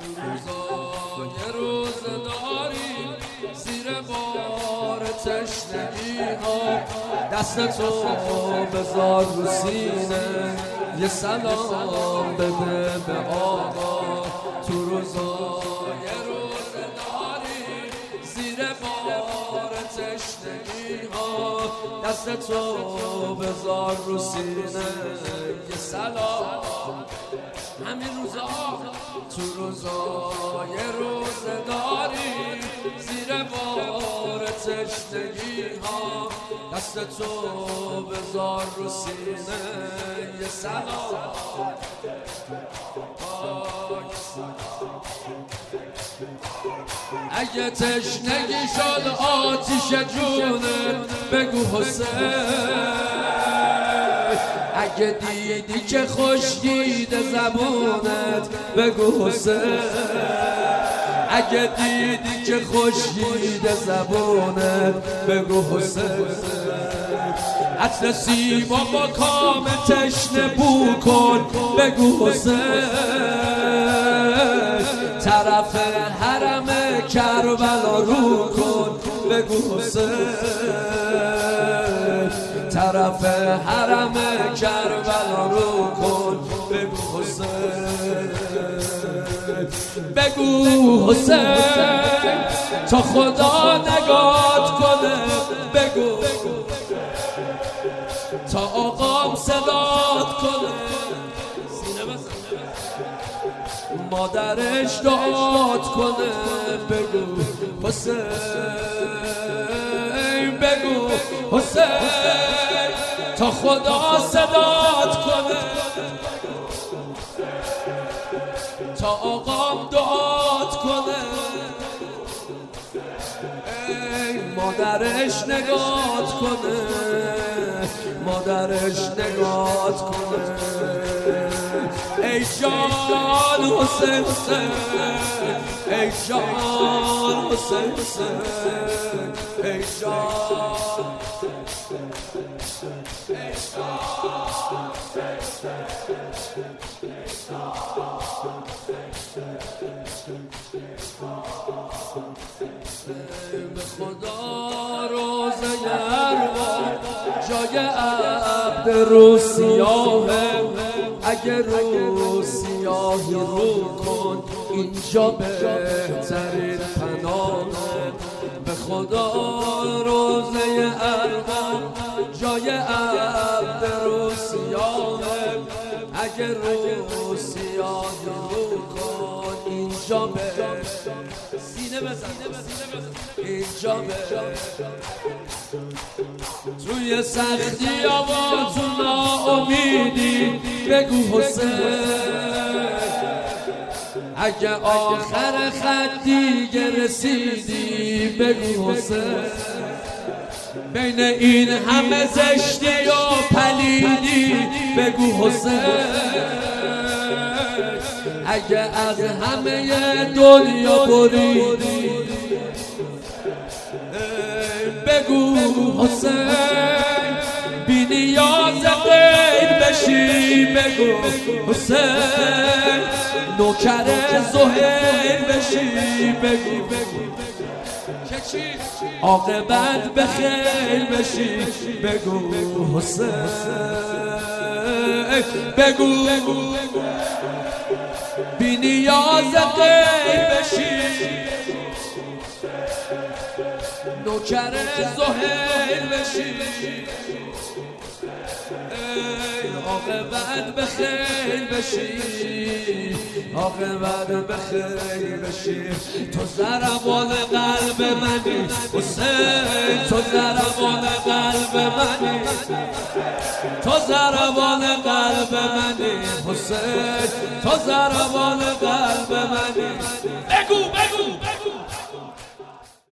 روزای روزداری زیر بار تشنگی ها دستتو بذار رو سینه یه سلام بده به آقا تو روزای روزداری زیر بار تشنگی ها دستتو بذار رو سینه یه سلام همین روزا تو روزای روزداری زیر بار تشنگی ها دستتو بذار رو سینه یه سلام اگه تشنگی شد آتیش جونه بگو حسین اگه دیدی که خشکیده زبونت بگو حسین اگه دیدی که خشکیده زبونت بگو حسین عطر سیما با کام تشنه بو کن بگو حسین طرف حرم کربلا رو کن بگو حسین طرف حرم کربلا رو کن بگو حسین بگو حسین تا خدا نگات کنه بگو تا آقام صدات کنه مادرش دعات کنه بگو حسین بگو حسین تا خدا صدات کنه تا آقام دعات کنه مادرش نگات کنه مادرش نگات کنه ای جان حسین حسین ای جان حسین حسین ای جان به خدا روزه ارواح جای عبد رو سیاهه اگر رو سیاهی رو کن اینجا بهترین پناهه به خدا روزه ارواح جای عبد رو سیاهه اگر رو سیاهی رو کن اینجا سینه بزن اینجا توی سختی آوا تو ناامیدی بگو حسین اگه آخر خط دیگه رسیدی بگو حسین بین این همه زشتی و پلیدی بگو حسین اگه از همه دنیا بریدی بگو حسین بی نیاز غیر بشی بگو حسین نوکر زهیر بشی بگو عاقبت بخیر بشی بگو حسین بگو بی نیاز غیر بشی نوکر زهیر بشی عاقبت بخیر بشی عاقبت بخیر بشی تو ضربان قلب منی حسین تو ضربان قلب منی تو ضربان قلب منی حسین تو ضربان قلب منی بگو